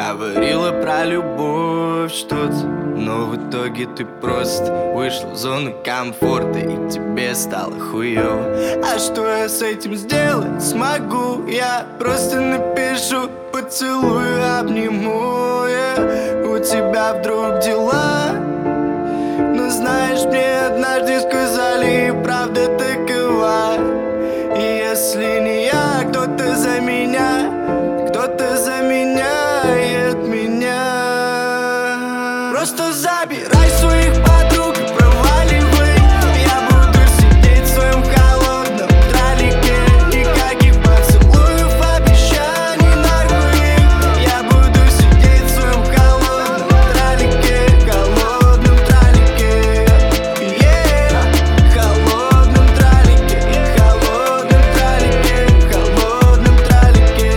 Говорила про любовь что-то, но в итоге ты просто вышла в зону комфорта, и тебе стало хуёво. А что я с этим сделать смогу? Я просто напишу, поцелую, обниму. У тебя вдруг дела? Но знаешь, мне однажды сказали, правда такова. И если не я, кто-то за меня, кто-то заменяет меня. Просто забирай своих подруг и проваливай. Я буду сидеть в своем холодном тралике. Никаких поцелуев, обещаний, нахуй. Я буду сидеть в своем холодном тралике. Холодном тралике, холодном тралике. Холодном тралике, холодном тралике.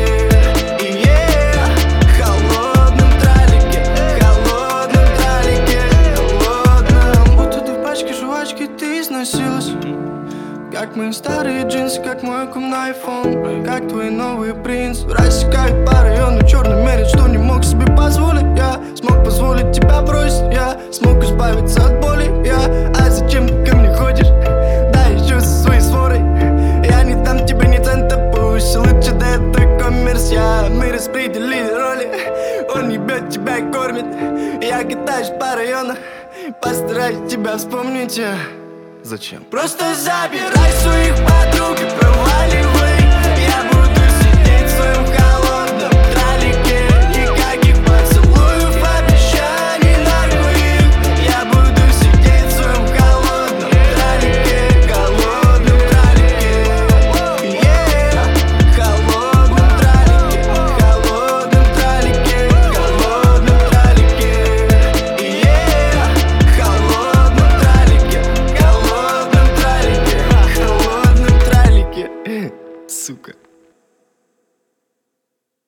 Холодном тралике, холодном тралике, холодном. Будто ты в пачке жвачки, ты износилась. Как мои старые джинсы, как мой кумный айфон. Как твой новый принц. Рассекает по району черный мерит, что не мог себе позволить. Я смог позволить тебя бросить. Я смог избавиться от боли. А зачем ты ко мне ходишь? Да еще со своей сворой. Я не дам тебе ни цента, пусть лучше да это коммерсия. Мы распределили роли. Он ебет тебя и кормит. Я катаюсь по району, постараюсь тебя вспомнить. Зачем? Просто забирай своих подруг и проваливай.